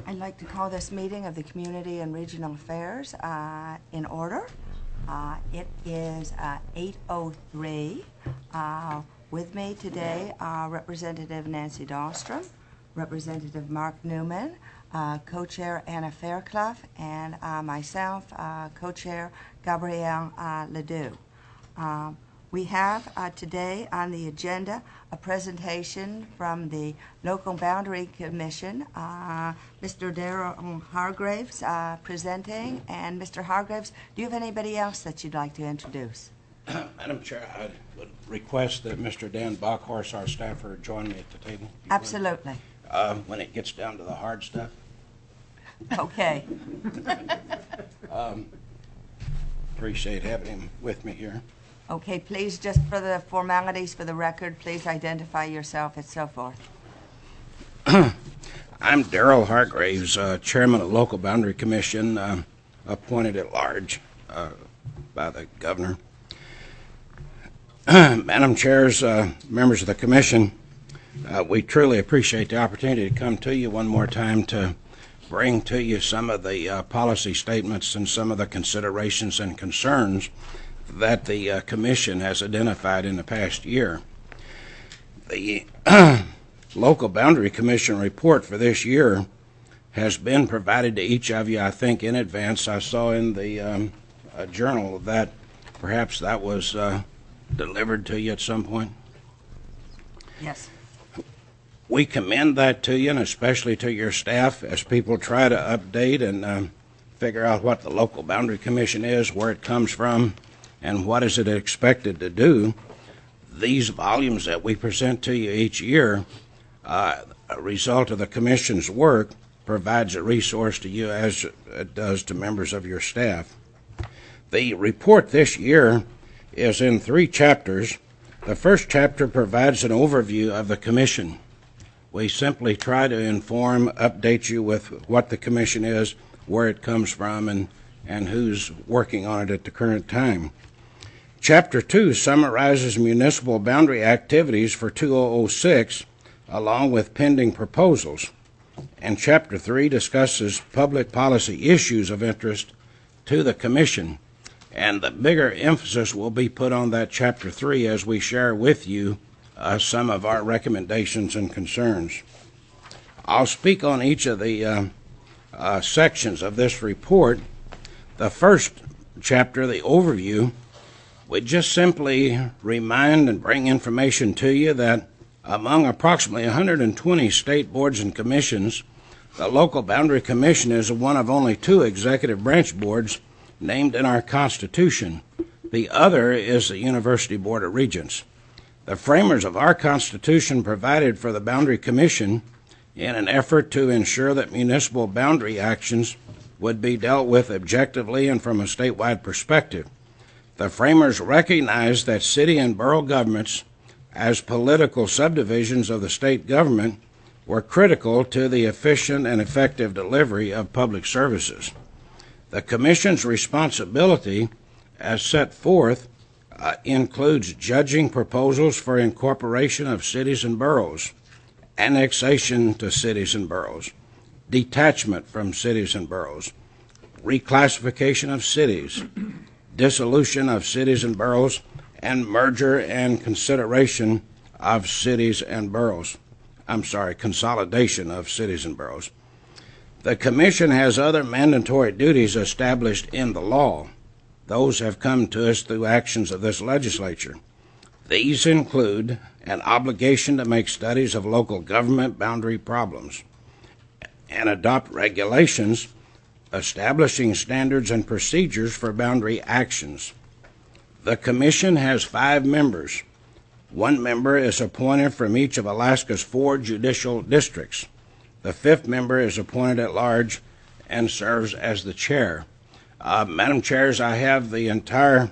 I'd like to call this meeting of the Community and Regional Affairs in order. It is 8:03. With me today are Representative Nancy Dahlstrom, Representative Mark Newman, Co-Chair Anna Fairclough, and myself, Co-Chair Gabrielle Ledoux. We have today on the agenda a presentation from the Local Boundary Commission. Mr. Darrell Hargraves presenting. And Mr. Hargraves, do you have anybody else that you'd like to introduce? Madam Chair, I would request that Mr. Dan Bockhorst, our staffer, join me at the table. Absolutely. When it gets down to the hard stuff. Okay. Appreciate having him with me here. Okay, please, just for the formalities for the record, please identify yourself and so forth. I'm Darrell Hargraves, Chairman of the Local Boundary Commission, appointed at large by the Governor. Madam Chairs, members of the Commission, we truly appreciate the opportunity to come to you one more time to bring to you some of the policy statements and some of the considerations and concerns that the Commission has identified in the past year. The Local Boundary Commission report for this year has been provided to each of you, I think, in advance. I saw in the journal that perhaps that was delivered to you at some point. Yes. We commend that to you, and especially to your staff, as people try to update and figure out what the Local Boundary Commission is, where it comes from, and what is it expected to do. These volumes that we present to you each year, a result of the Commission's work, provides a resource to you as it does to members of your staff. The report this year is in 3 chapters. The first chapter provides an overview of the Commission. We simply try to inform, update you with what the Commission is, where it comes from, and who's working on it at the current time. Chapter 2 summarizes municipal boundary activities for 2006, along with pending proposals. And Chapter 3 discusses public policy issues of interest to the Commission. And the bigger emphasis will be put on that Chapter 3 as we share with you some of our recommendations and concerns. I'll speak on each of the sections of this report. The first chapter, the overview, we just simply remind and bring information to you that among approximately 120 state boards and commissions, the Local Boundary Commission is one of only 2 executive branch boards named in our Constitution. The other is the University Board of Regents. The framers of our Constitution provided for the Boundary Commission in an effort to ensure that municipal boundary actions would be dealt with objectively and from a statewide perspective. The framers recognized that city and borough governments, as political subdivisions of the state government, were critical to the efficient and effective delivery of public services. The Commission's responsibility, as set forth, includes judging proposals for incorporation of cities and boroughs, annexation to cities and boroughs, detachment from cities and boroughs, reclassification of cities, dissolution of cities and boroughs, and merger and consideration of cities and boroughs. Consolidation of cities and boroughs. The Commission has other mandatory duties established in the law. Those have come to us through actions of this legislature. These include an obligation to make studies of local government boundary problems and adopt regulations establishing standards and procedures for boundary actions. The Commission has 5 members. 1 member is appointed from each of Alaska's 4 judicial districts. The 5th member is appointed at large and serves as the chair. Madam Chairs, I have the entire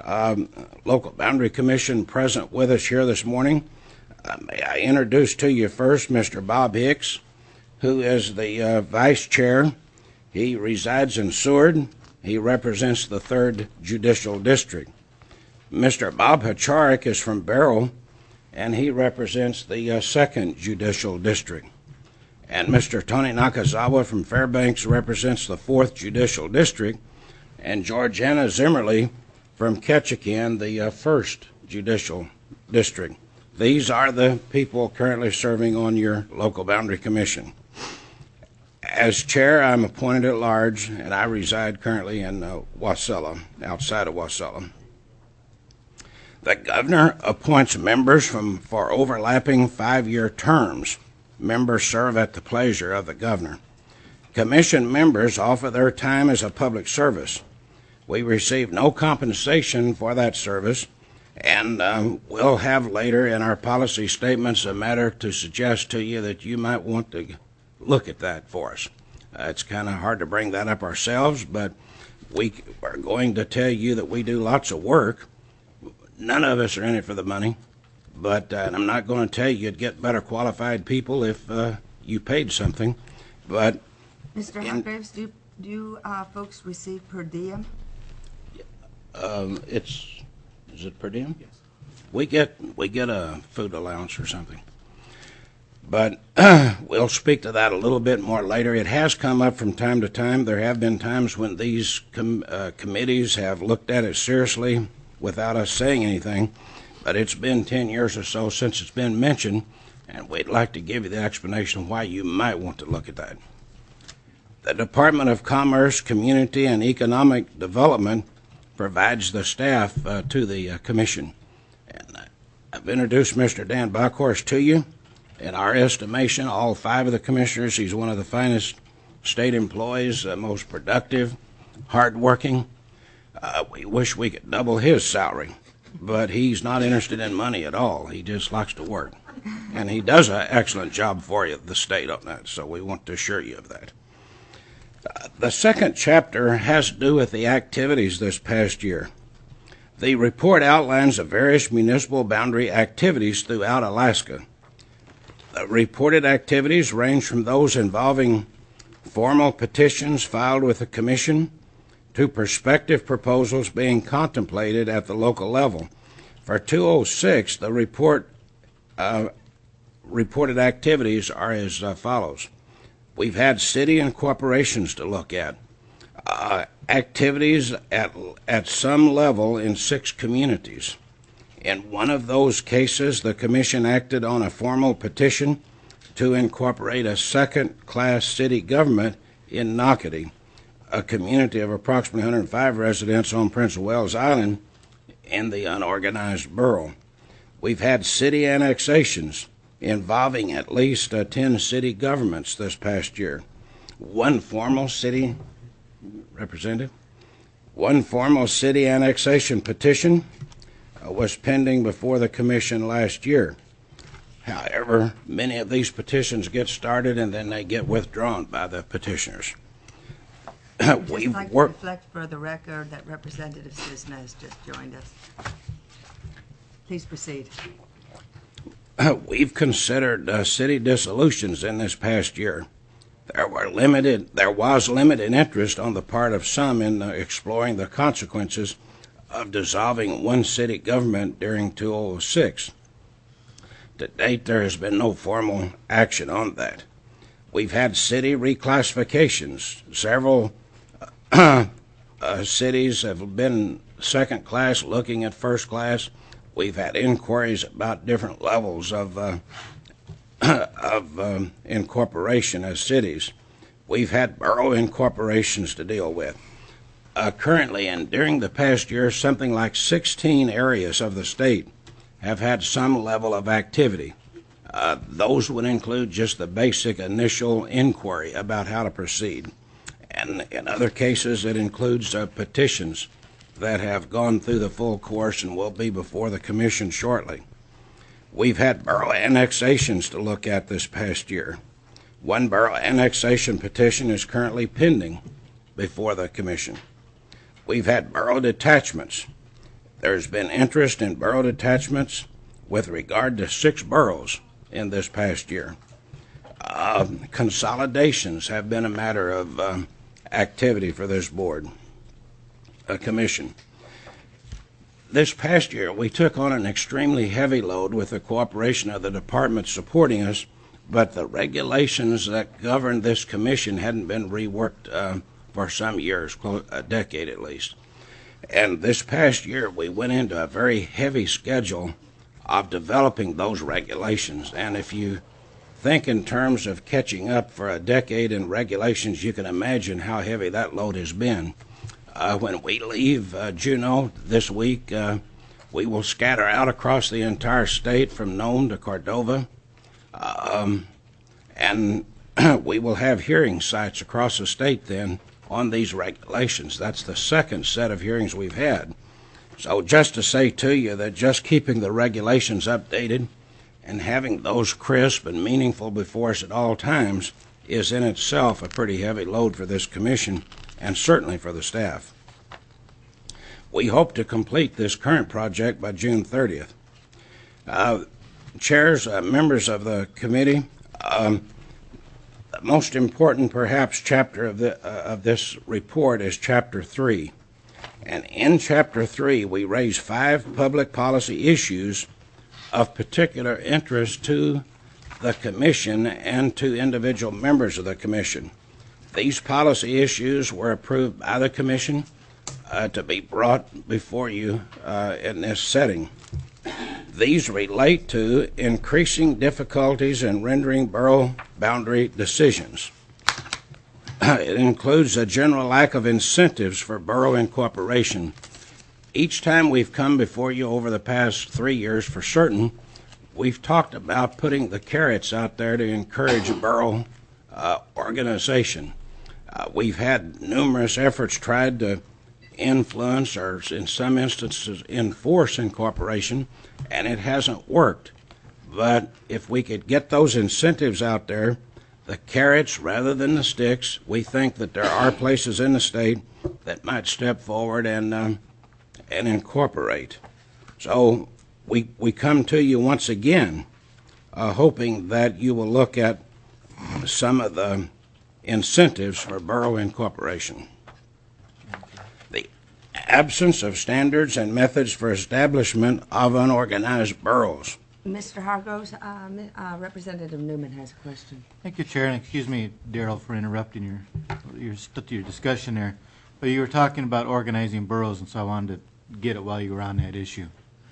Local Boundary Commission present with us here this morning. May I introduce to you first Mr. Bob Hicks, who is the Vice Chair. He resides in Seward. He represents the 3rd Judicial District. Mr. Bob Hacharik is from Barrow, and he represents the 2nd Judicial District. and Mr. Tony Nakazawa from Fairbanks represents the 4th Judicial District, and Georgiana Zimmerly from Ketchikan, the 1st Judicial District. These are the people currently serving on your local boundary commission. As chair, I'm appointed at large, and I reside currently in Wasilla, outside of Wasilla. The governor appoints members for overlapping 5-year terms. Members serve at the pleasure of the governor. Commission members offer their time as a public service. We receive no compensation for that service, and we'll have later in our policy statements a matter to suggest to you that you might want to look at that for us. It's kind of hard to bring that up ourselves, but we are going to tell you that we do lots of work. None of us are in it for the money, but I'm not going to tell you you'd get better qualified people if you paid something. But Mr. Hargraves, do you folks receive per diem? Is it per diem? Yes. We get a food allowance or something. But we'll speak to that a little bit more later. It has come up from time to time. There have been times when these committees have looked at it seriously without us saying anything, but it's been 10 years or so since it's been mentioned, and we'd like to give you the explanation why you might want to look at that. The Department of Commerce, Community, and Economic Development provides the staff to the commission. And I've introduced Mr. Dan Bockhorst to you. In our estimation, all 5 of the commissioners, he's one of the finest state employees, most productive, hardworking. We wish we could double his salary, but he's not interested in money at all. He just likes to work. And he does an excellent job for you, the state, on that, so we want to assure you of that. The second chapter has to do with the activities this past year. The report outlines the various municipal boundary activities throughout Alaska. The reported activities range from those involving formal petitions filed with the Commission to prospective proposals being contemplated at the local level. For 206, the reported activities are as follows. We've had city and corporations to look at. Activities at some level in 6 communities. In one of those cases, the Commission acted on a formal petition to incorporate a second-class city government in Nocatee, a community of approximately 105 residents on Prince of Wales Island in the unorganized borough. We've had city annexations involving at least 10 city governments this past year. One formal city annexation petition was pending before the Commission last year. However, many of these petitions get started and then they get withdrawn by the petitioners. I'd just like to reflect for the record that Representative Cisna has just joined us. Please proceed. We've considered city dissolutions in this past year. There was limited interest on the part of some in exploring the consequences of dissolving one city government during 2006. To date, there has been no formal action on that. We've had city reclassifications. Several cities have been second class, looking at first class. We've had inquiries about different levels of incorporation as cities. We've had borough incorporations to deal with. Currently, and during the past year, something like 16 areas of the state have had some level of activity. Those would include just the basic initial inquiry about how to proceed. And in other cases, it includes petitions that have gone through the full course and will be before the Commission shortly. We've had borough annexations to look at this past year. One borough annexation petition is currently pending before the Commission. We've had borough detachments. There's been interest in borough detachments with regard to 6 boroughs in this past year. Consolidations have been a matter of activity for this board, a commission. This past year, we took on an extremely heavy load with the cooperation of the department supporting us but the regulations that govern this commission hadn't been reworked for some years, a decade at least. And this past year, we went into a very heavy schedule of developing those regulations. And if you think in terms of catching up for a decade in regulations, you can imagine how heavy that load has been. When we leave Juneau this week, we will scatter out across the entire state from Nome to Cordova, and we will have hearing sites across the state then on these regulations. That's the second set of hearings we've had. So just to say to you that just keeping the regulations updated and having those crisp and meaningful before us at all times is in itself a pretty heavy load for this commission and certainly for the staff. We hope to complete this current project by June 30th. Chairs, members of the committee, the most important perhaps chapter of this report is Chapter 3. And in Chapter 3, we raise 5 public policy issues of particular interest to the Commission and to individual members of the Commission. These policy issues were approved by the Commission to be brought before you in this setting. These relate to increasing difficulties in rendering borough boundary decisions. It includes a general lack of incentives for borough incorporation. Each time we've come before you over the past 3 years for certain, we've talked about putting the carrots out there to encourage borough organization. We've had numerous efforts tried to influence or in some instances enforce incorporation, and it hasn't worked. But if we could get those incentives out there, the carrots rather than the sticks, we think that there are places in the state that might step forward and incorporate. So we come to you once again hoping that you will look at some of the incentives for borough incorporation. The absence of standards and methods for establishment of unorganized boroughs. Mr. Hargroves, Representative Newman has a question. Thank you, Chair, and excuse me, Darrell, for interrupting your discussion there. But you were talking about organizing boroughs, and so I wanted to get it while you were on that issue.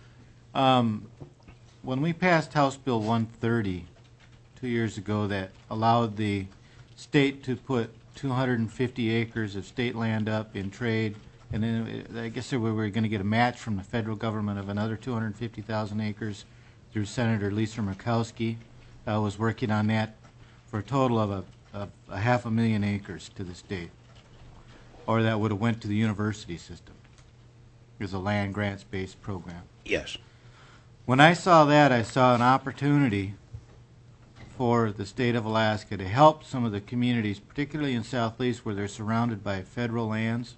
When we passed House Bill 130 2 years ago that allowed the state to put 250 acres of state land up in trade, and then I guess we were going to get a match from the federal government of another 250,000 acres through Senator Lisa Murkowski. Was working on that for a total of a 500,000 acres to the state, or that would have went to the university system. It was a land grants-based program. Yes. When I saw that, I saw an opportunity for the state of Alaska to help some of the communities, particularly in Southeast where they're surrounded by federal lands.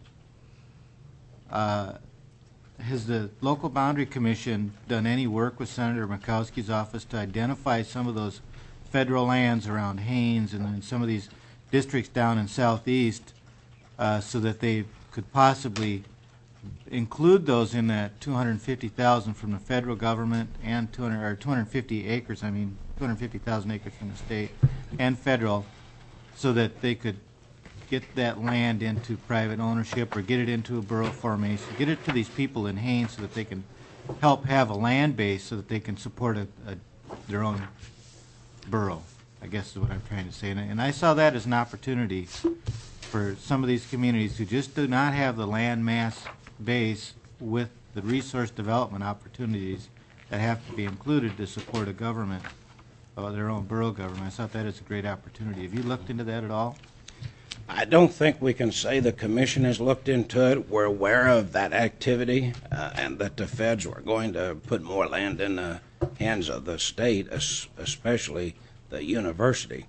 Has the Local Boundary Commission done any work with Senator Murkowski's office to identify some of those federal lands around Haines and in some of these districts down in Southeast so that they could possibly include those in that 250,000 from the federal government and 250 acres, 250,000 acres from the state and federal, so that they could get that land into private ownership or get it into a borough formation, get it to these people in Haines so that they can help have a land base so that they can support their own borough, I guess is what I'm trying to say. And I saw that as an opportunity for some of these communities who just do not have the land mass base with the resource development opportunities that have to be included to support a government, their own borough government. I thought that is a great opportunity. Have you looked into that at all? I don't think we can say the commission has looked into it. We're aware of that activity and that the feds were going to put more land in the hands of the state, especially the university.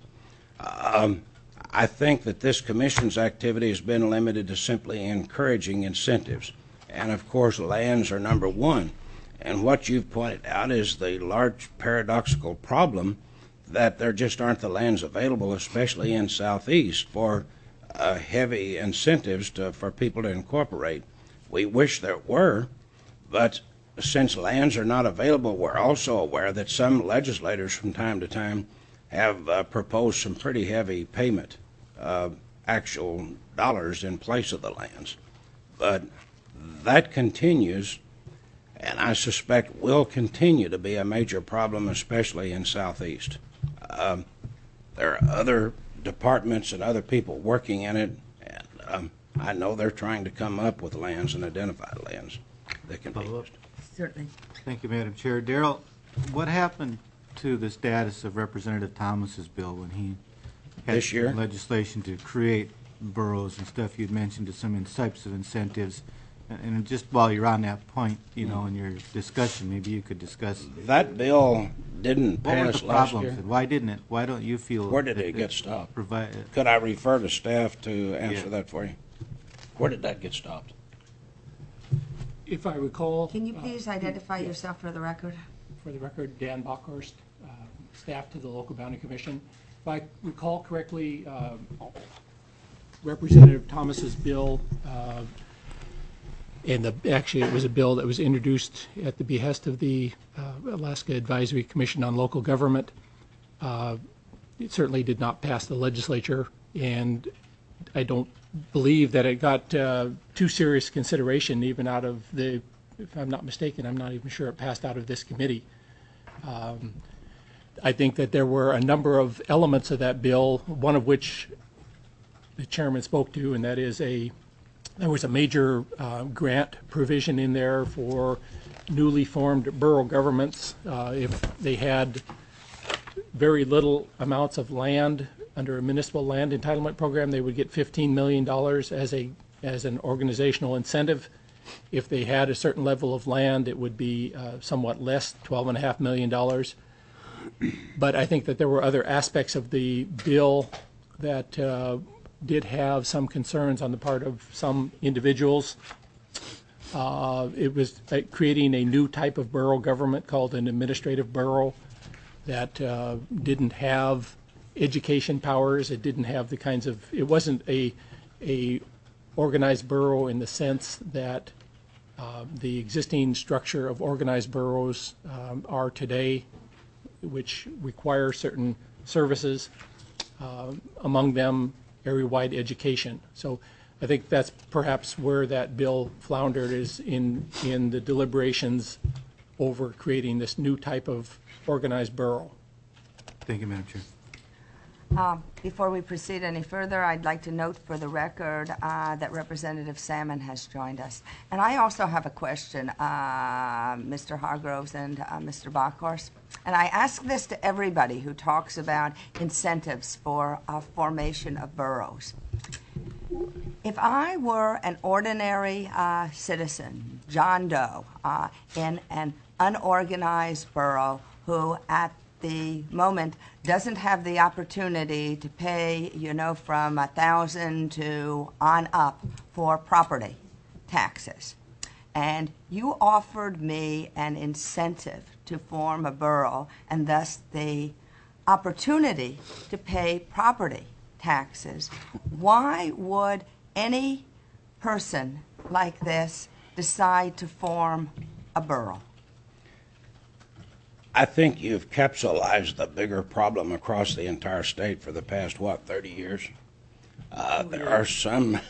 I think that this commission's activity has been limited to simply encouraging incentives. And of course, lands are number one. And what you've pointed out is the large paradoxical problem that there just aren't the lands available, especially in Southeast, for heavy incentives for people to incorporate. We wish there were, but since lands are not available, we're also aware that some legislators from time to time have proposed some pretty heavy payment of actual dollars in place of the lands. But that continues, and I suspect will continue to be a major problem, especially in Southeast. There are other departments and other people working in it, and I know they're trying to come up with lands and identify lands that can be used. Certainly. Thank you, Madam Chair. Darrell, what happened to the status of Representative Thomas's bill when he had This year? legislation to create boroughs and stuff? You'd mentioned some types of incentives. And just while you're on that point, you know, in your discussion, maybe you could discuss That bill didn't what were pass the last problems year. and why didn't it? Why don't you feel? Where did that it get stopped? Provide, Could I refer to staff to answer Yeah. that for you? Where did that get stopped? If I recall. Can you please identify yourself for the record? For the record, Dan Bockhorst, staff to the Local Boundary Commission. If I recall correctly, Representative Thomas's bill, actually it was a bill that was introduced at the behest of the Alaska Advisory Commission on Local Government. It certainly did not pass the legislature, and I don't believe that it got too serious consideration even out of the, if I'm not mistaken, I'm not even sure it passed out of this committee. I think that there were a number of elements of that bill, one of which the chairman spoke to, and that is there was a major grant provision in there for newly formed borough governments. If they had very little amounts of land under a municipal land entitlement program, they would get $15 million as an organizational incentive. If they had a certain level of land, it would be somewhat less, $12.5 million. But I think that there were other aspects of the bill that did have some concerns on the part of some individuals. It was creating a new type of borough government called an administrative borough that didn't have education powers. It didn't have the kinds of, it wasn't a organized borough in the sense that the existing structure of organized boroughs are today, which require certain services, among them area-wide education. So I think that's perhaps where that bill floundered, is in the deliberations over creating this new type of organized borough. Thank you, Madam Chair. Before we proceed any further, I'd like to note for the record that Representative Salmon has joined us. And I also have a question, Mr. Hargroves and Mr. Bockhorst. And I ask this to everybody who talks about incentives for formation of boroughs. If I were an ordinary citizen, John Doe, in an unorganized borough who at the moment doesn't have the opportunity to pay, you know, from $1,000 to on up for property taxes, and you offered me an incentive to form a borough and thus the opportunity to pay property taxes, why would any person like this decide to form a borough? I think you've capsulized the bigger problem across the entire state for the past, 30 years? There are some,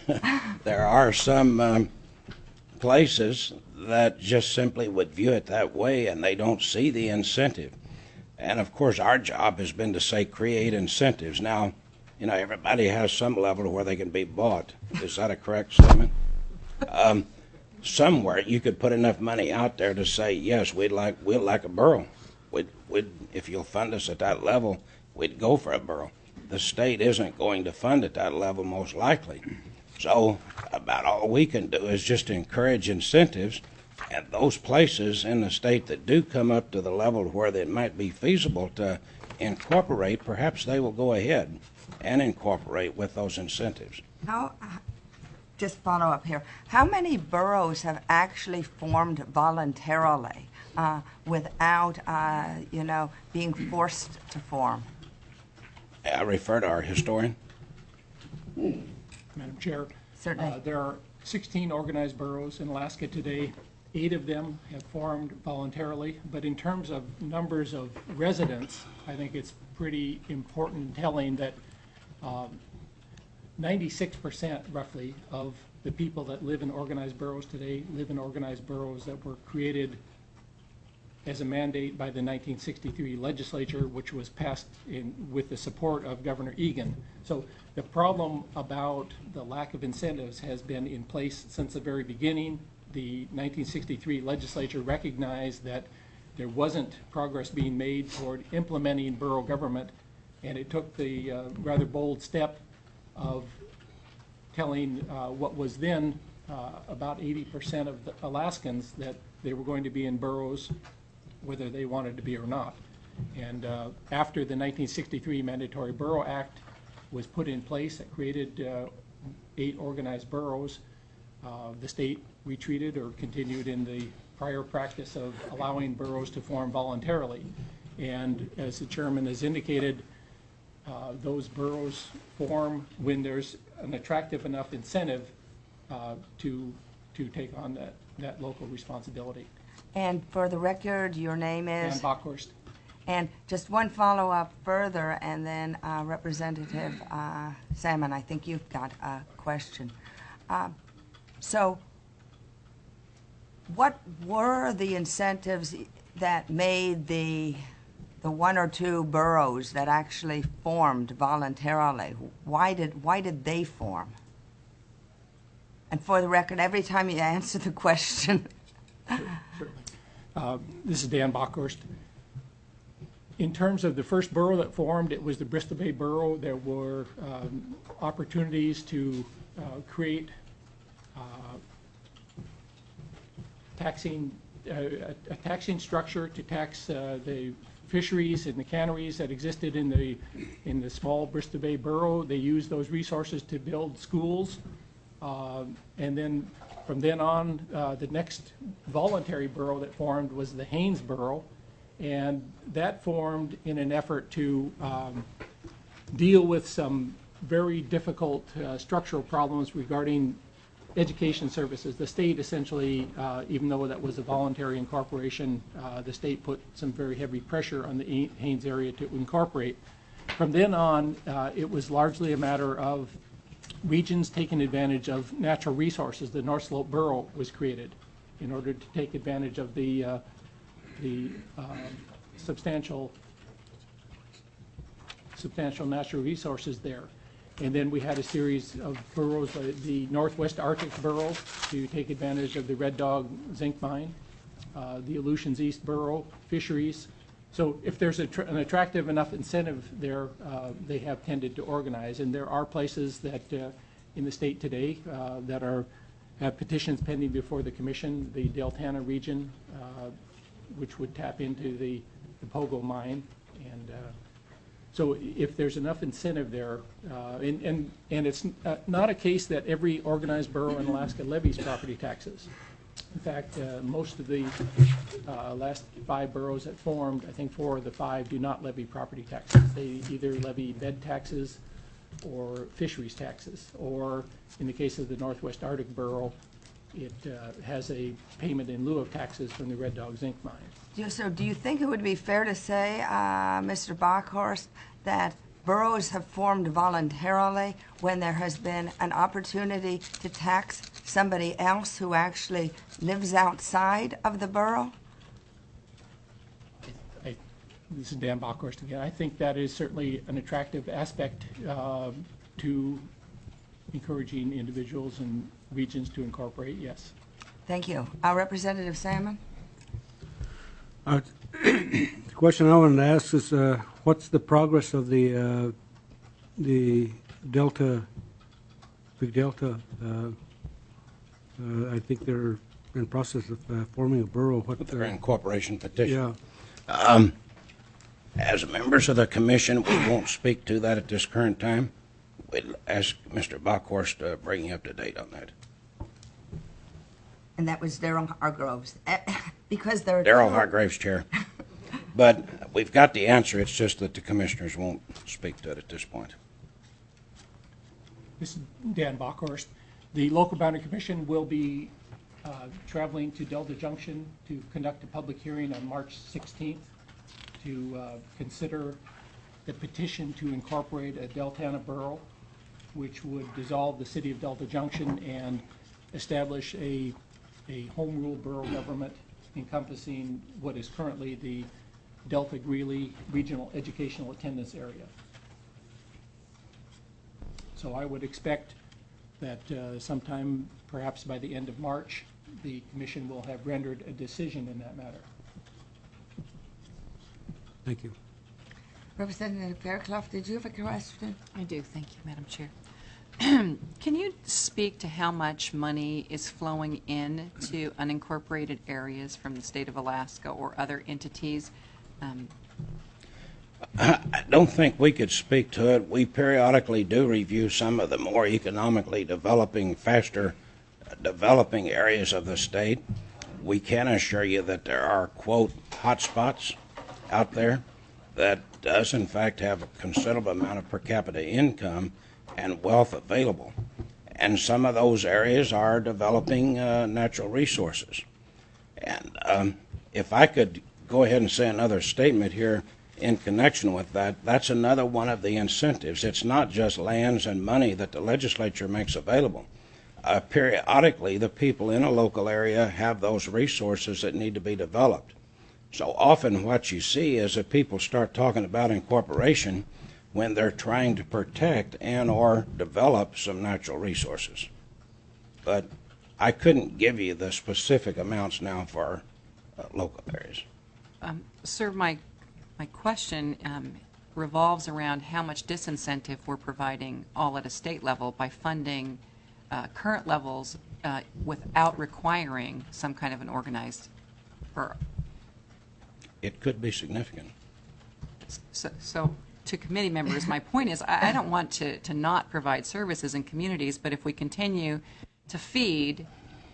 places that just simply would view it that way, and they don't see the incentive. And of course, our job has been to say create incentives. Now, you know, everybody has some level where they can be bought. Is that a correct statement? Somewhere you could put enough money out there to say, yes, we'd like a borough. If you'll fund us at that level, we'd go for a borough. The state isn't going to fund at that level, most likely. So about all we can do is just encourage incentives, and those places in the state that do come up to the level where it might be feasible to incorporate, perhaps they will go ahead and incorporate with those incentives. Just follow up here. How many boroughs have actually formed voluntarily without, being forced to form? I refer to our historian. Madam Chair. Certainly. There are 16 organized boroughs in Alaska today. 8 of them have formed voluntarily, but in terms of numbers of residents, I think it's pretty important and telling that 96% roughly of the people that live in organized boroughs today live in organized boroughs that were created as a mandate by the 1963 legislature, which was passed with the support of Governor Egan. So the problem about the lack of incentives has been in place since the very beginning. The 1963 legislature recognized that there wasn't progress being made toward implementing borough government, and it took the rather bold step of telling what was then about 80% of the Alaskans that they were going to be in boroughs whether they wanted to be or not. And after the 1963 Mandatory Borough Act was put in place, it created 8 organized boroughs. The state retreated or continued in the prior practice of allowing boroughs to form voluntarily. And as the chairman has indicated, those boroughs form when there's an attractive enough incentive to take on that local responsibility. And for the record, your name is? Dan Bockhorst. And just one follow-up further, and then Representative Salmon, I think you've got a question. So what were the incentives that made the 1 or 2 boroughs that actually formed voluntarily? Why did they form? And for the record, every time you answer the question. Certainly. This is Dan Bockhorst. In terms of the first borough that formed, it was the Bristol Bay Borough. There were opportunities to create a taxing structure to tax the fisheries and the canneries that existed in the small Bristol Bay Borough. They used those resources to build schools, and then from then on, the next voluntary borough that formed was the Haines Borough, and that formed in an effort to deal with some very difficult structural problems regarding education services. The state essentially, even though that was a voluntary incorporation, the state put some very heavy pressure on the Haines area to incorporate. From then on, it was largely a matter of regions taking advantage of natural resources. The North Slope Borough was created in order to take advantage of the substantial natural resources there. And then we had a series of boroughs, the Northwest Arctic Borough, to take advantage of the Red Dog zinc mine, the Aleutians East Borough, fisheries. So if there's an attractive enough incentive there, they have tended to organize. And there are places that in the state today that have petitions pending before the commission, the Deltana region, which would tap into the Pogo mine. And so if there's enough incentive there, and it's not a case that every organized borough in Alaska levies property taxes. In fact, most of the last 5 boroughs that formed, I think 4 of the 5 do not levy property taxes. They either levy bed taxes or fisheries taxes, or in the case of the Northwest Arctic Borough, it has a payment in lieu of taxes from the Red Dog zinc mine. So do you think it would be fair to say, Mr. Bockhorst, that boroughs have formed voluntarily when there has been an opportunity to tax somebody else who actually lives outside of the borough? This is Dan Bockhorst again. I think that is certainly an attractive aspect to encouraging individuals and regions to incorporate, yes. Thank you. Representative Salmon? The question I wanted to ask is, what's the progress of the Delta, Big Delta? I think they're in process of forming a borough. With their incorporation petition. Yeah. As members of the commission, we won't speak to that at this current time. We'll ask Mr. Bockhorst to bring you up to date on that. And that was Daryl Hargroves. Because they're Daryl Hargraves, Chair. But we've got the answer. It's just that the commissioners won't speak to it at this point. This is Dan Bockhorst. The Local Boundary Commission will be traveling to Delta Junction to conduct a public hearing on March 16th to consider the petition to incorporate a Deltana borough, which would dissolve the city of Delta Junction and establish a home rule borough government encompassing what is currently the Delta Greeley Regional Educational Attendance Area. So I would expect that sometime, perhaps by the end of March, the commission will have rendered a decision in that matter. Thank you. Representative Fairclough, did you have a question? I do, thank you, Madam Chair. Can you speak to how much money is flowing in to unincorporated areas from the state of Alaska or other entities? I don't think we could speak to it. We periodically do review some of the more economically developing, faster developing areas of the state. We can assure you that there are, quote, hotspots out there that does in fact have a considerable amount of per capita income and wealth available. And some of those areas are developing natural resources. And if I could go ahead and say another statement here in connection with that, that's another one of the incentives. It's not just lands and money that the legislature makes available. Periodically, the people in a local area have those resources that need to be developed. So often what you see is that people start talking about incorporation when they're trying to protect and or develop some natural resources. But I couldn't give you the specific amounts now for local areas. Sir, my question revolves around how much disincentive we're providing all at a state level by funding current levels without requiring some kind of an organized borough. It could be significant. So to committee members, my point is I don't want to not provide services in communities, but if we continue to feed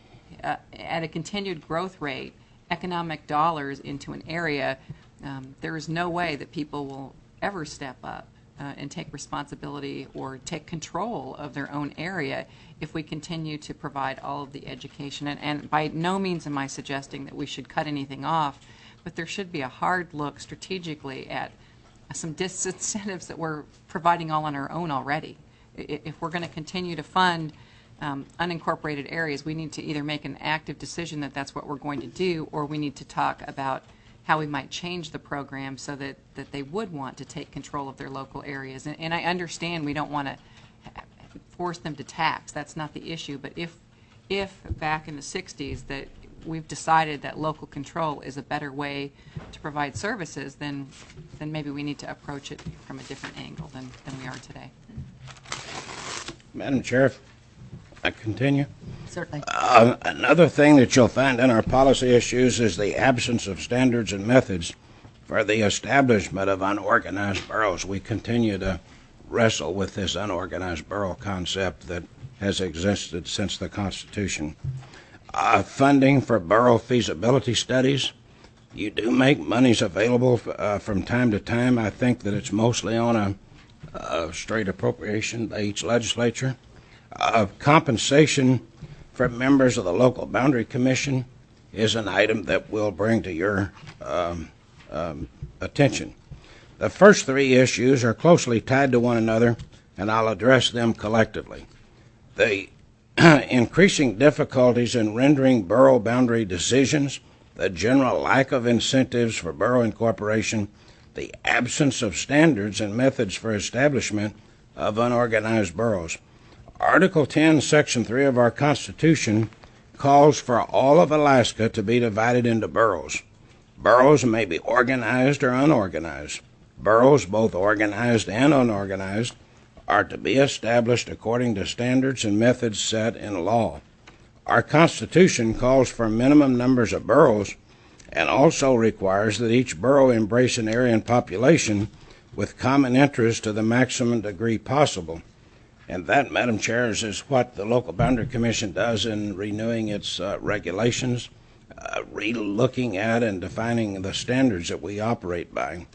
at a continued growth rate economic dollars into an area, there is no way that people will ever step up and take responsibility or take control of their own area if we continue to provide all of the education. And by no means am I suggesting that we should cut anything off, but there should be a hard look strategically at some disincentives that we're providing all on our own already. If we're going to continue to fund unincorporated areas, we need to either make an active decision that that's what we're going to do, or we need to talk about how we might change the program so that they would want to take control of their local areas. And I understand we don't want to force them to tax. That's not the issue. But if back in the 60s that we've decided that local control is a better way to provide services, then maybe we need to approach it from a different angle than we are today. Madam Chair, if I continue? Certainly. Another thing that you'll find in our policy issues is the absence of standards and methods for the establishment of unorganized boroughs. We continue to wrestle with this unorganized borough concept that has existed since the Constitution. Funding for borough feasibility studies. You do make monies available from time to time. I think that it's mostly on a straight appropriation by each legislature. Compensation for members of the local boundary commission is an item that we'll bring to your attention. The first three issues are closely tied to one another, and I'll address them collectively. The increasing difficulties in rendering borough boundary decisions, the general lack of incentives for borough incorporation, the absence of standards and methods for establishment of unorganized boroughs. Article 10, Section 3 of our Constitution calls for all of Alaska to be divided into boroughs. Boroughs may be organized or unorganized. Boroughs, both organized and unorganized, are to be established according to standards and methods set in law. Our Constitution calls for minimum numbers of boroughs and also requires that each borough embrace an area and population with common interest to the maximum degree possible. And that, Madam Chair, is what the Local Boundary Commission does in renewing its regulations, re-looking at and defining the standards that we operate by.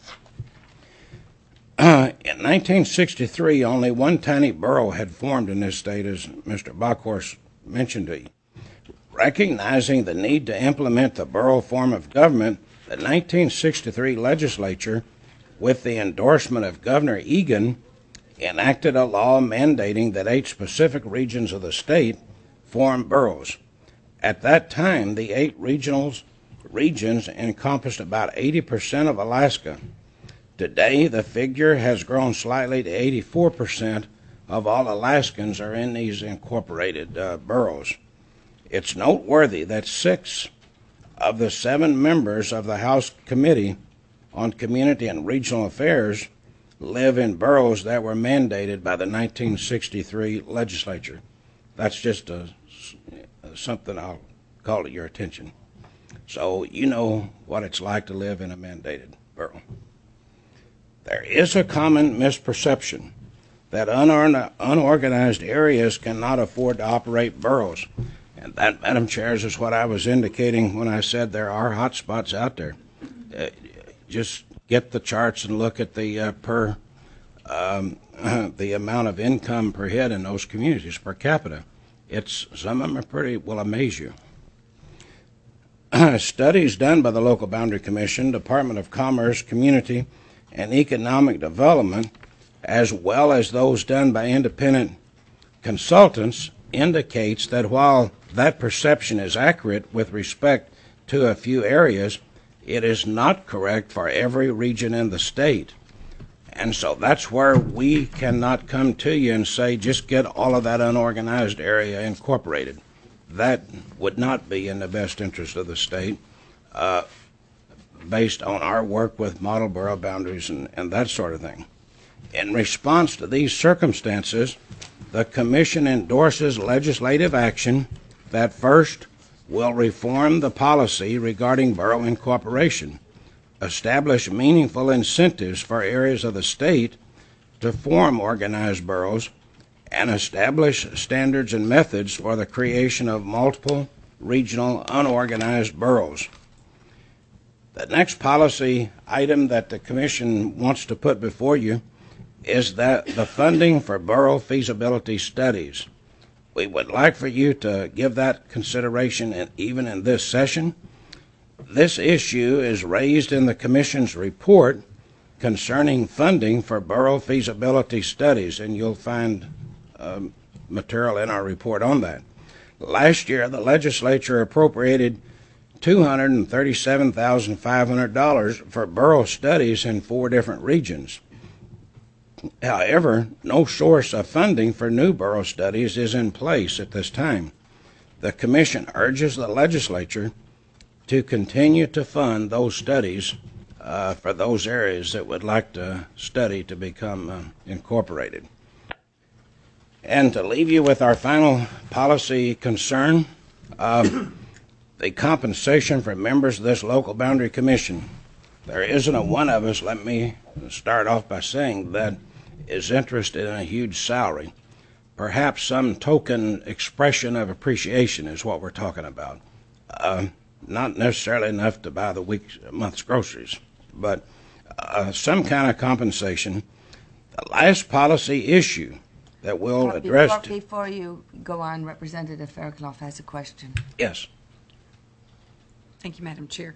In 1963, only one tiny borough had formed in this state, as Mr. Bockhorst mentioned to you. Recognizing the need to implement the borough form of government, the 1963 legislature with the endorsement of Governor Egan, enacted a law mandating that 8 specific regions of the state form boroughs. At that time, the 8 regions encompassed about 80% of Alaska. Today, the figure has grown slightly to 84% of all Alaskans are in these incorporated boroughs. It's noteworthy that 6 of the 7 members of the House Committee on Community and Regional Affairs live in boroughs that were mandated by the 1963 legislature. That's just something I'll call to your attention. So you know what it's like to live in a mandated borough. There is a common misperception that unorganized areas cannot afford to operate boroughs. And that, Madam Chair, is what I was indicating when I said there are hot spots out there. Just get the charts and look at the the amount of income per head in those communities per capita. Some of them are pretty, will amaze you. Studies done by the Local Boundary Commission, Department of Commerce, Community and Economic Development, as well as those done by independent consultants, indicates that while that perception is accurate with respect to a few areas, it is not correct for every region in the state. And so that's where we cannot come to you and say, just get all of that unorganized area incorporated. That would not be in the best interest of the state, based on our work with model borough boundaries and that sort of thing. In response to these circumstances, the Commission endorses legislative action that first will reform the policy regarding borough incorporation, establish meaningful incentives for areas of the state to form organized boroughs, and establish standards and methods for the creation of multiple regional unorganized boroughs. The next policy item that the Commission wants to put before you is that the funding for borough feasibility studies. We would like for you to give that consideration even in this session. This issue is raised in the Commission's report concerning funding for borough feasibility studies, and you'll find material in our report on that. Last year, the legislature appropriated $237,500 for borough studies in 4 different regions. However, no source of funding for new borough studies is in place at this time. The Commission urges the legislature to continue to fund those studies for those areas that would like to study to become incorporated. And to leave you with our final policy concern, the compensation for members of this local boundary commission. There isn't a one of us, let me start off by saying, that is interested in a huge salary. Perhaps some token expression of appreciation is what we're talking about. Not necessarily enough to buy the month's groceries, but some kind of compensation. The last policy issue that we'll address... Before you go on, Representative Fairclough has a question. Yes. Thank you, Madam Chair.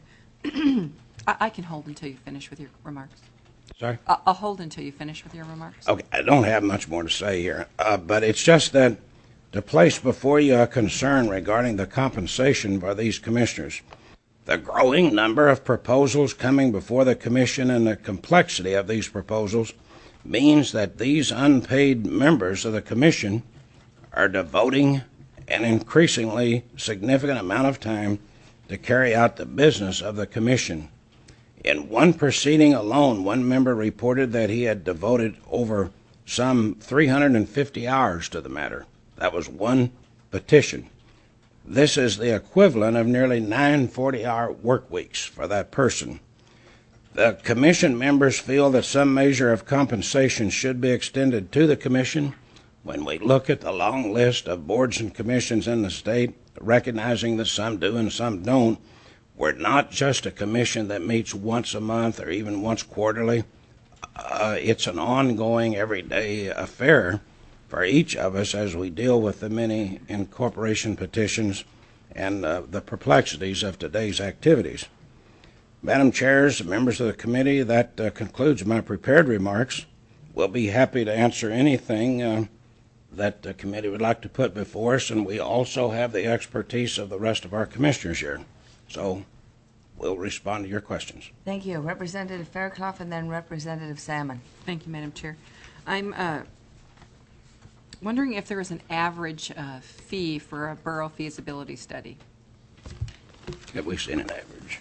I can hold until you finish with your remarks. Sorry? I'll hold until you finish with your remarks. Okay, I don't have much more to say here, but it's just that to place before you a concern regarding the compensation for these commissioners. The growing number of proposals coming before the Commission and the complexity of these proposals means that these unpaid members of the Commission are devoting an increasingly significant amount of time to carry out the business of the Commission. In one proceeding alone, one member reported that he had devoted over some 350 hours to the matter. That was one petition. This is the equivalent of nearly 9 40-hour work weeks for that person. The Commission members feel that some measure of compensation should be extended to the Commission. When we look at the long list of boards and commissions in the state, recognizing that some do and some don't, we're not just a commission that meets once a month or even once quarterly. It's an ongoing, everyday affair for each of us as we deal with the many incorporation petitions and the perplexities of today's activities. Madam Chairs, members of the committee, that concludes my prepared remarks. We'll be happy to answer anything that the committee would like to put before us, and we also have the expertise of the rest of our commissioners here. So we'll respond to your questions. Thank you. Representative Fairclough and then Representative Salmon. Thank you, Madam Chair. I'm wondering if there is an average fee for a borough feasibility study. Have we seen an average?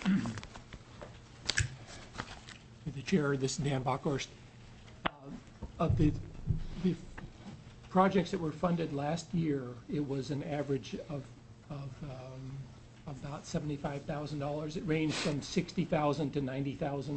The chair, this is Dan Bockhorst. Of the projects that were funded last year, it was an average of about $75,000. It ranged from $60,000 to $90,000.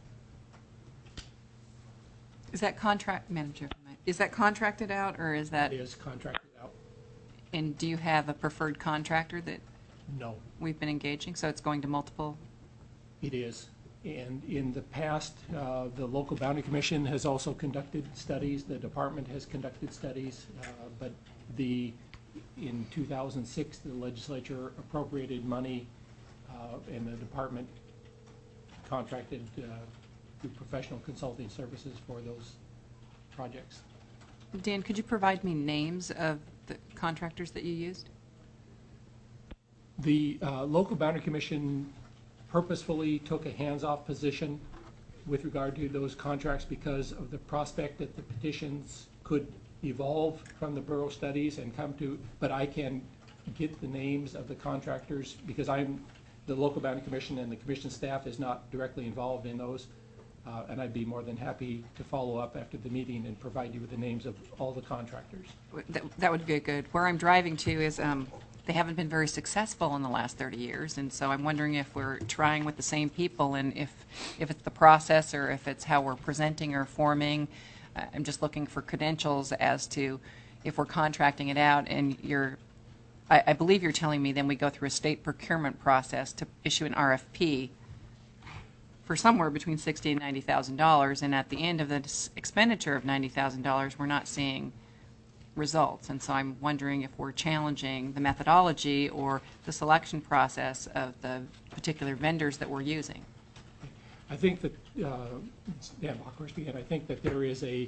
Is that contract, Madam Chair, is that contracted out, or is that, It is contracted out. and do you have a preferred contractor that No, we've been engaging, so it's going to multiple? it is. And in the past, the local boundary commission has also conducted studies. The department has conducted studies, but in 2006, the legislature appropriated money, and the department contracted through professional consulting services for those projects. Dan, could you provide me names of the contractors that you used? The local boundary commission purposefully took a hands-off position with regard to those contracts because of the prospect that the petitions could evolve from the borough studies and come to, but I can get the names of the contractors because the local boundary commission and the commission staff is not directly involved in those. And I'd be more than happy to follow up after the meeting and provide you with the names of all the contractors. That would be good. Where I'm driving to is they haven't been very successful in the last 30 years, and so I'm wondering if we're trying with the same people and if it's the process or if it's how we're presenting or forming. I'm just looking for credentials as to if we're contracting it out, and I believe you're telling me then we go through a state procurement process to issue an RFP for somewhere between $60,000 and $90,000, and at the end of the expenditure of $90,000, we're not seeing results. And so I'm wondering if we're challenging the methodology or the selection process of the particular vendors that we're using. I think that, Dan Bockhorst again, I think that there is a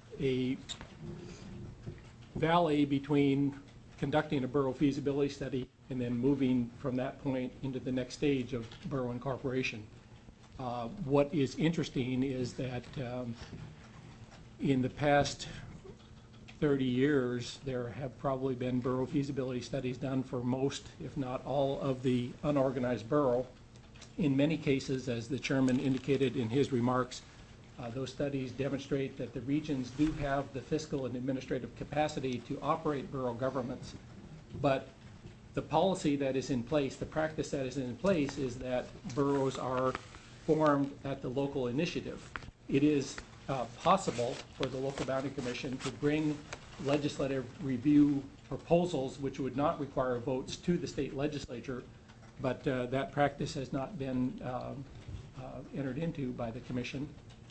valley between conducting a borough feasibility study and then moving from that point into the next stage of borough incorporation. What is interesting is that in the past 30 years, there have probably been borough feasibility studies done for most, if not all, of the unorganized borough. In many cases, as the chairman indicated in his remarks, those studies demonstrate that the regions do have the fiscal and administrative capacity to operate borough governments, but the policy that is in place, the practice that is in place, is that boroughs are formed at the local initiative. It is possible for the local boundary commission to bring legislative review proposals which would not require votes to the state legislature, but that practice has not been entered into by the commission.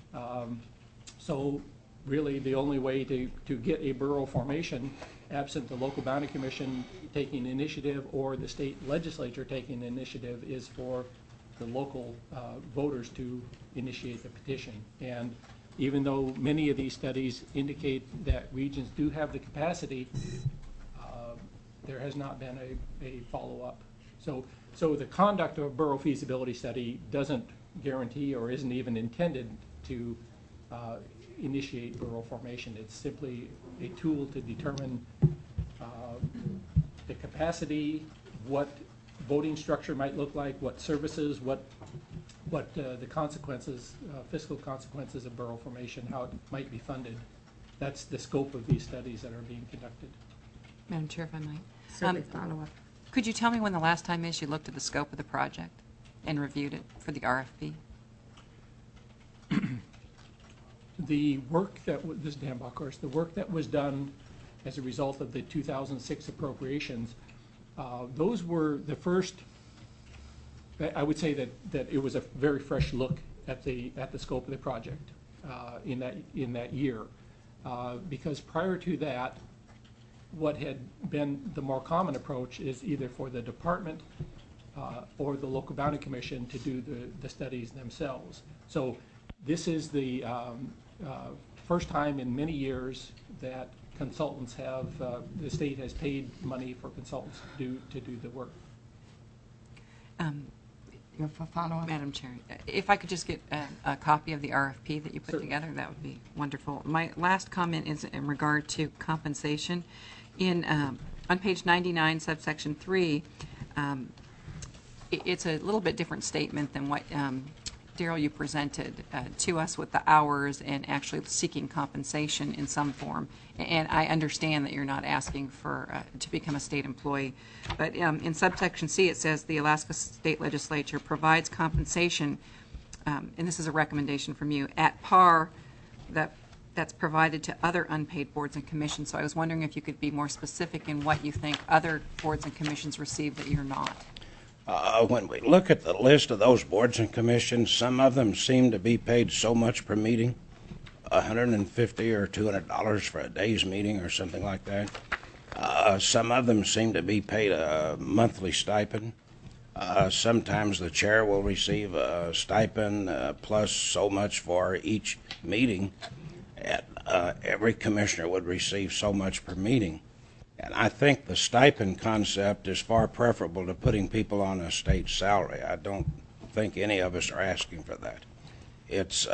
So really the only way to get a borough formation, absent the local boundary commission taking initiative or the state legislature taking initiative, is for the local voters to initiate the petition. And even though many of these studies indicate that regions do have the capacity, there has not been a follow-up. So the conduct of a borough feasibility study doesn't guarantee or isn't even intended to initiate borough formation. It's simply a tool to determine the capacity, what voting structure might look like, what services, what the consequences, fiscal consequences of borough formation, how it might be funded. That's the scope of these studies that are being conducted. Madam Chair, if I might. Certainly follow up. Could you tell me when the last time is you looked at the scope of the project and reviewed it for the RFP? The work that this is Dan Bockhorst, the work that was done as a result of the 2006 appropriations, those were the first. I would say that it was a very fresh look at the scope of the project in that year, because prior to that, what had been the more common approach is either for the department or the local boundary commission to do the studies themselves. So this is the first time in many years that consultants have, the state has paid money for consultants to do the work. You have a follow-up? Madam Chair, if I could just get a copy of the RFP that you put together, that would be wonderful. My last comment is in regard to compensation. On page 99, subsection 3, it's a little bit different statement than what Daryl, you presented to us with the hours and actually seeking compensation in some form. And I understand that you're not asking for to become a state employee, but in subsection C it says the Alaska State Legislature provides compensation, and this is a recommendation from you, at par that's provided to other unpaid boards and commissions. So I was wondering if you could be more specific in what you think other boards and commissions receive that you're not. When we look at the list of those boards and commissions, some of them seem to be paid so much per meeting, $150 or $200 for a day's meeting or something like that. Some of them seem to be paid a monthly stipend. Sometimes the chair will receive a stipend plus so much for each meeting. And, every commissioner would receive so much per meeting. And I think the stipend concept is far preferable to putting people on a state salary. I don't think any of us are asking for that. It's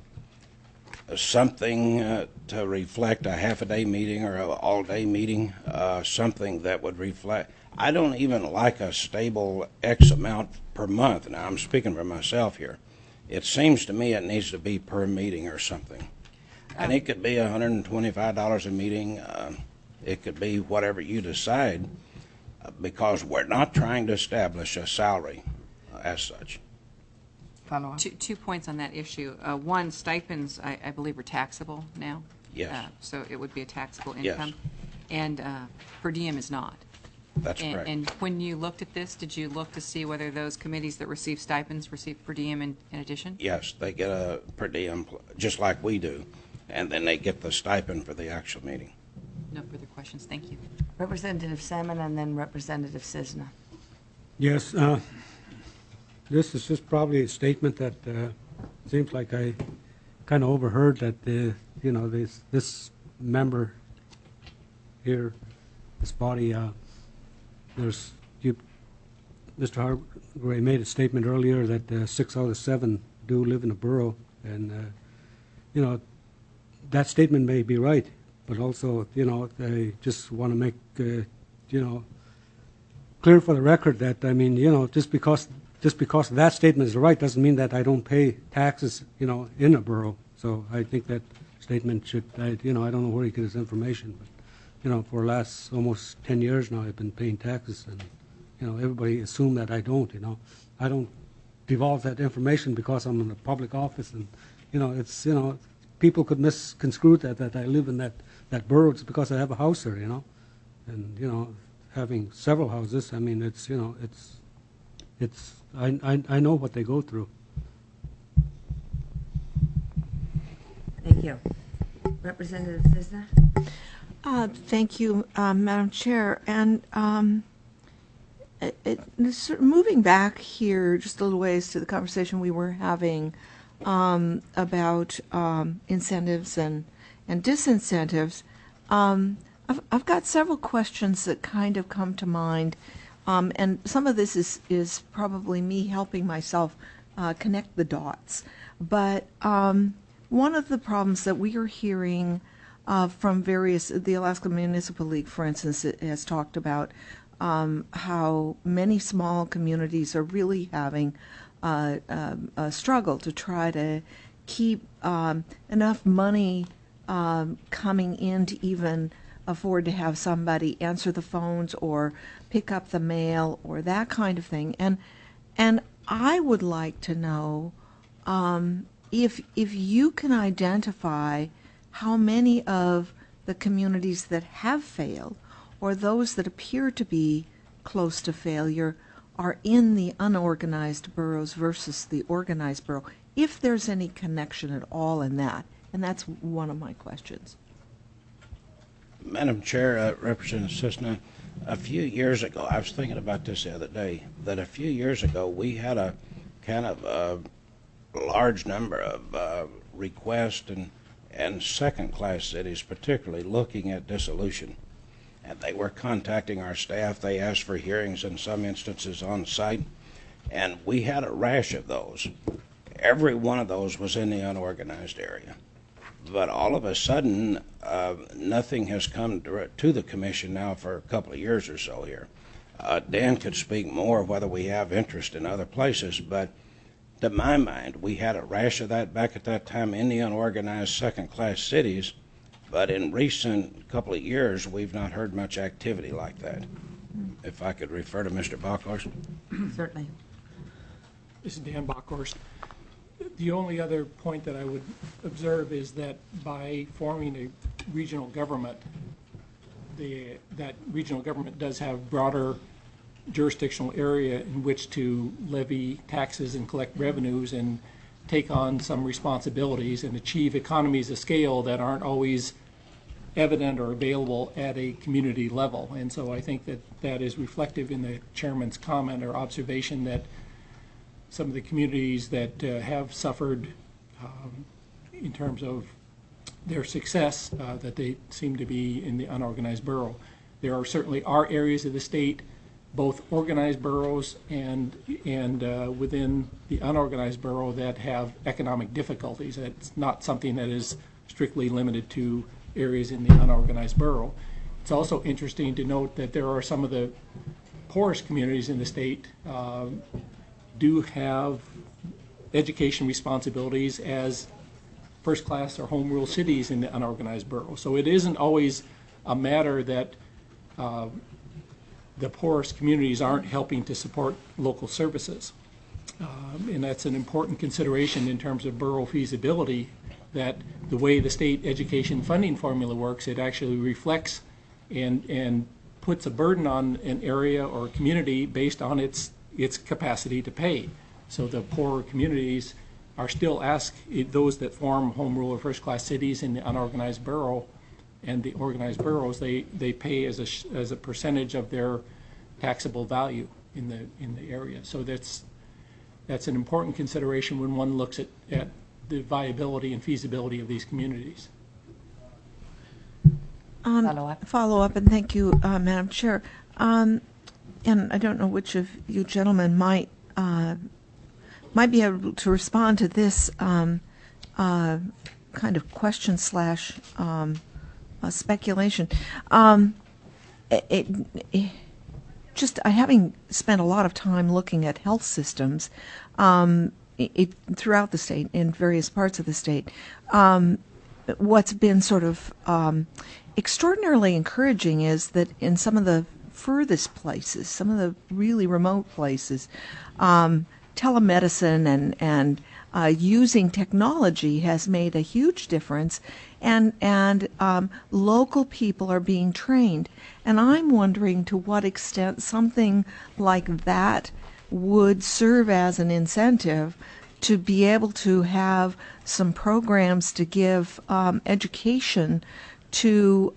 something to reflect a half-a-day meeting or an all-day meeting, something that would reflect. I don't even like a stable X amount per month. Now, I'm speaking for myself here. It seems to me it needs to be per meeting or something. And it could be $125 a meeting. It could be whatever you decide, because we're not trying to establish a salary as such. Follow-up? Two points on that issue. One, stipends, I believe, are taxable now. Yes. So it would be a taxable Yes. income. And per diem is not. That's correct. And when you looked at this, did you look to see whether those committees that receive stipends receive per diem in addition? Yes, they get a per diem just like we do, and then they get the stipend for the actual meeting. No further questions. Thank you. Representative Salmon and then Representative Cisna. Yes, this is just probably a statement that seems like I kind of overheard that this member here, this body, Mr. Hargray made a statement earlier that 6 out of 7 do live in a borough, and that statement may be right, but also I just want to make clear for the record that just because that statement is right doesn't mean that I don't pay taxes in a borough. So I think that statement should I don't know where he get his information, but for the last almost 10 years now I've been paying taxes, and everybody assume that I don't. I don't divulge that information because I'm in a public office, and it's people could misconstrue that I live in that borough. It's because I have a house there, and having several houses. I mean, I know what they go through. Thank you. Representative Cisna? Thank you, Madam Chair. And moving back here just a little ways to the conversation we were having about incentives and disincentives, I've got several questions that kind of come to mind, and some of this is probably me helping myself connect the dots. But one of the problems that we are hearing from the Alaska Municipal League, for instance, has talked about how many small communities are really having a struggle to try to keep enough money coming in to even afford to have somebody answer the phones or pick up the mail or that kind of thing. And I would like to know if you can identify how many of the communities that have failed or those that appear to be close to failure are in the unorganized boroughs versus the organized borough, if there's any connection at all in that. And that's one of my questions. Madam Chair, Representative Cisna, A few years ago, I was thinking about this the other day, that a few years ago we had a kind of a large number of requests and second-class cities particularly looking at dissolution. And they were contacting our staff. They asked for hearings in some instances on site. And we had a rash of those. Every one of those was in the unorganized area. But all of a sudden, nothing has come to the commission now for a couple of years or so here. Dan could speak more of whether we have interest in other places, but to my mind, we had a rash of that back at that time in the unorganized second-class cities, but in recent couple of years, we've not heard much activity like that. If I could refer to Mr. Bockhorst. Certainly. This is Dan Bockhorst. The only other point that I would observe is that by forming a regional government, that regional government does have broader jurisdictional area in which to levy taxes and collect revenues and take on some responsibilities and achieve economies of scale that aren't always evident or available at a community level. And so I think that that is reflective in the chairman's comment or observation that some of the communities that have suffered in terms of their success, that they seem to be in the unorganized borough. There are certainly areas of the state, both organized boroughs and within the unorganized borough, that have economic difficulties. It's not something that is strictly limited to areas in the unorganized borough. It's also interesting to note that there are some of the poorest communities in the state do have education responsibilities as first-class or home rule cities in the unorganized borough. So it isn't always a matter that the poorest communities aren't helping to support local services. And that's an important consideration in terms of borough feasibility, that the way the state education funding formula works, it actually reflects and puts a burden on an area or community based on its capacity to pay. So the poorer communities are still asked, those that form home rule or first-class cities in the unorganized borough and the organized boroughs, they pay as a percentage of their taxable value in the area. So that's an important consideration when one looks at the viability and feasibility of these communities. Follow up, and thank you, Madam Chair. And I don't know which of you gentlemen might be able to respond to this kind of question slash speculation. Just having spent a lot of time looking at health systems throughout the state, in various parts of the state, what's been sort of extraordinarily encouraging is that in some of the furthest places, some of the really remote places, telemedicine and using technology has made a huge difference, and local people are being trained. And I'm wondering to what extent something like that would serve as an incentive to be able to have some programs to give education to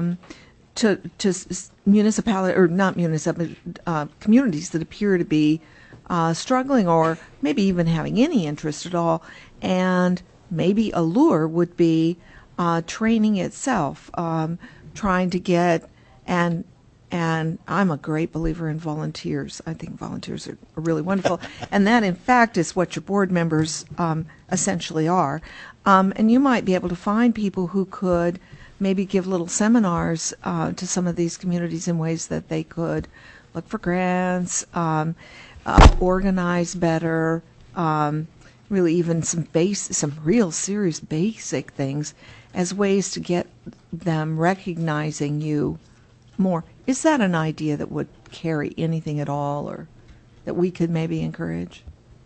municipality or not municipal communities that appear to be struggling or maybe even having any interest at all. And maybe a lure would be training itself, trying to get and I'm a great believer in volunteers. I think volunteers are really wonderful. And that, in fact, is what your board members essentially are. And you might be able to find people who could maybe give little seminars to some of these communities in ways that they could look for grants, organize better, really even some real serious basic things as ways to get them recognizing you more. Is that an idea that would carry anything at all, or that we could maybe encourage?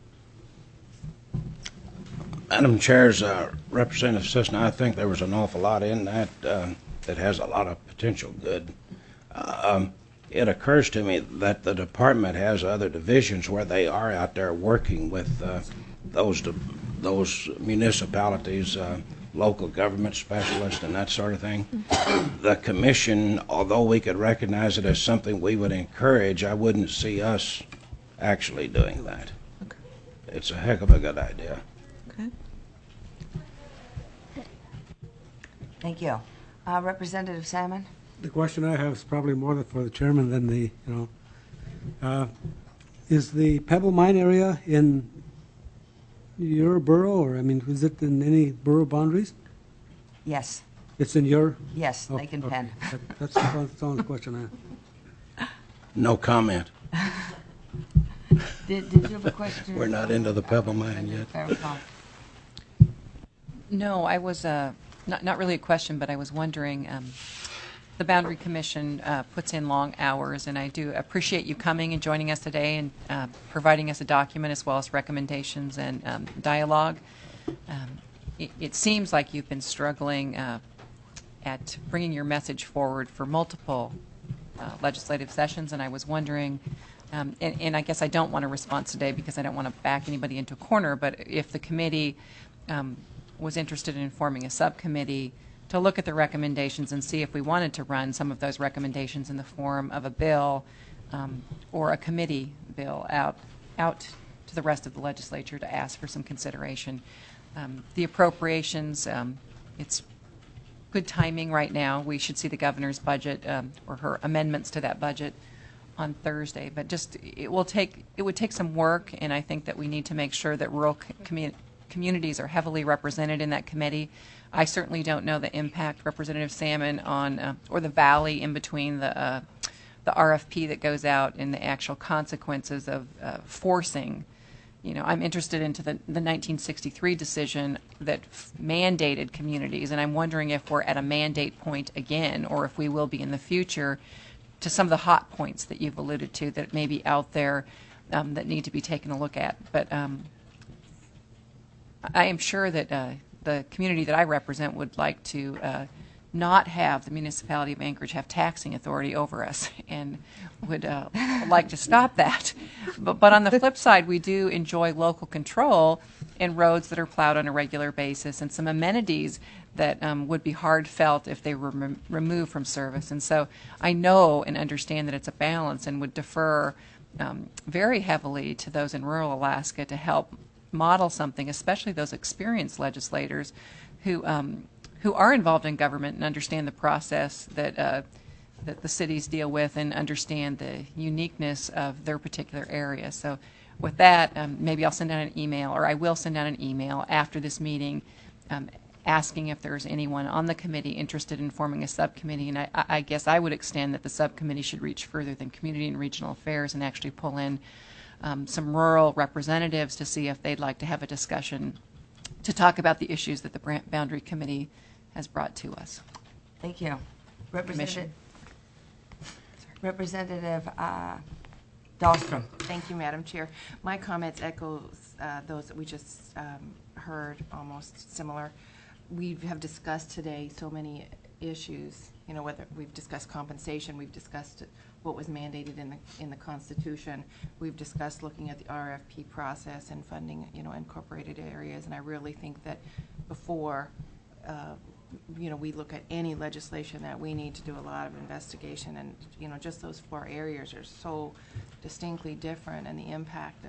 Madam Chair's Representative Cessna, I think there was an awful lot in that that has a lot of potential good. It occurs to me that the department has other divisions where they are out there working with those municipalities local government specialist and that sort of thing. The commission, although we could recognize it as something we would encourage, I wouldn't see us actually doing that. Okay. It's a heck of a good idea. Okay. Thank you. Representative Salmon? The question I have is probably more for the chairman than the, is the Pebble Mine area in your borough, or, I mean, is it in any borough boundaries? Yes. It's in your? Yes, Lake and Penn. That's the only question I have. No comment. Did you have a question? We're not into the Pebble Mine yet. No, I was not really a question, but I was wondering. The Boundary Commission puts in long hours, and I do appreciate you coming and joining us today and providing us a document as well as recommendations and dialogue. It seems like you've been struggling at bringing your message forward for multiple legislative sessions, and I was wondering, and I guess I don't want a response today because I don't want to back anybody into a corner, but if the committee was interested in forming a subcommittee to look at the recommendations and see if we wanted to run some of those recommendations in the form of a bill or a committee bill out to the rest of the legislature to ask for some consideration. The appropriations, it's good timing right now. We should see the governor's budget or her amendments to that budget on Thursday, but just it would take some work, and I think that we need to make sure that rural communities are heavily represented in that committee. I certainly don't know the impact, Representative Salmon, on or the valley in between the RFP that goes out and the actual consequences of forcing. I'm interested into the 1963 decision that mandated communities, and I'm wondering if we're at a mandate point again, or if we will be in the future, to some of the hot points that you've alluded to that may be out there that need to be taken a look at. But I am sure that the community that I represent would like to not have the municipality of Anchorage have taxing authority over us, and would like to stop that. But on the flip side, we do enjoy local control in roads that are plowed on a regular basis, and some amenities that would be hard felt if they were removed from service. And so I know and understand that it's a balance, and would defer very heavily to those in rural Alaska to help model something, especially those experienced legislators who are involved in government and understand the process that the cities deal with and understand the uniqueness of their particular area. So with that, maybe I'll send out an email, or I will send out an email after this meeting asking if there's anyone on the committee interested in forming a subcommittee. And I guess I would extend that the subcommittee should reach further than community and regional affairs and actually pull in some rural representatives to see if they'd like to have a discussion to talk about the issues that the Boundary Committee has brought to us. Thank you. Representative Dahlstrom. Thank you, Madam Chair. My comments echo those that we just heard, almost similar. We have discussed today so many issues, whether we've discussed compensation, we've discussed what was mandated in the Constitution, we've discussed looking at the RFP process and funding, incorporated areas, and I really think that before we look at any legislation that we need to do a lot of investigation, and just those 4 areas are so distinctly different, and the impact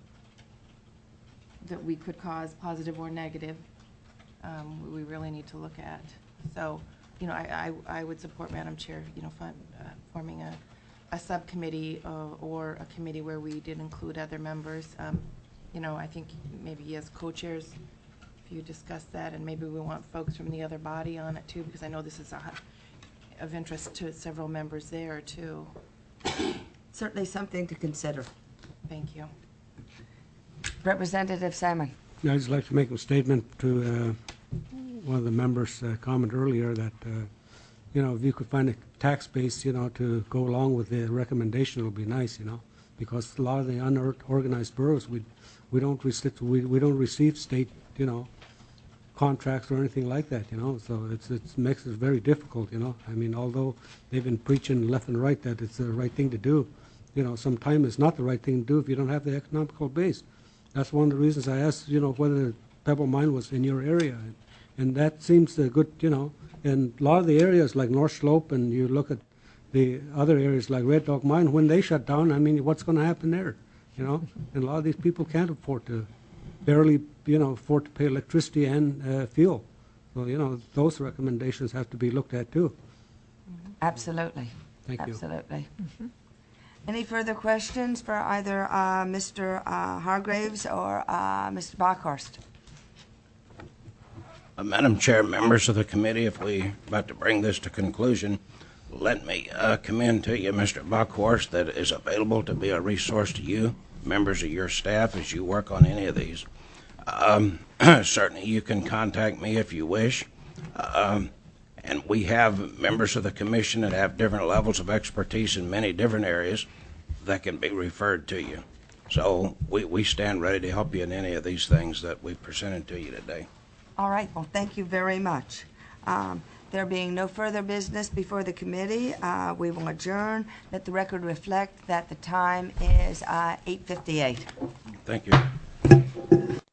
that we could cause, positive or negative, we really need to look at. So, I would support, Madam Chair, forming a subcommittee or a committee where we did include other members. I think maybe as co-chairs, if you discuss that, and maybe we want folks from the other body on it too, because I know this is of interest to several members there too. Certainly something to consider. Thank you. Representative Salmon. I'd just like to make a statement to one of the members' comment earlier that, if you could find a tax base, to go along with the recommendation, it would be nice, because a lot of the unorganized boroughs, we don't receive state, contracts or anything like that, so it makes it very difficult, I mean, although they've been preaching left and right that it's the right thing to do, sometimes it's not the right thing to do if you don't have the economical base. That's one of the reasons I asked, whether Pebble Mine was in your area, And that seems a good, you know, and a lot of the areas like North Slope, and you look at the other areas like Red Dog Mine, when they shut down, I mean, what's going to happen there? You know, and a lot of these people can't afford to, barely, you know, afford to pay electricity and fuel. So, you know, those recommendations have to be looked at too. Absolutely. Thank you. Absolutely. Any further questions for either Mr. Hargraves or Mr. Bockhorst? Madam Chair, members of the committee, if we're about to bring this to conclusion, let me commend to you Mr. Bockhorst that is available to be a resource to you, members of your staff, as you work on any of these. Certainly you can contact me if you wish. And we have members of the commission that have different levels of expertise in many different areas that can be referred to you. So we stand ready to help you in any of these things that we've presented to you today. All right, well, thank you very much. There being no further business before the committee, we will adjourn. Let the record reflect that the time is 8:58. Thank you.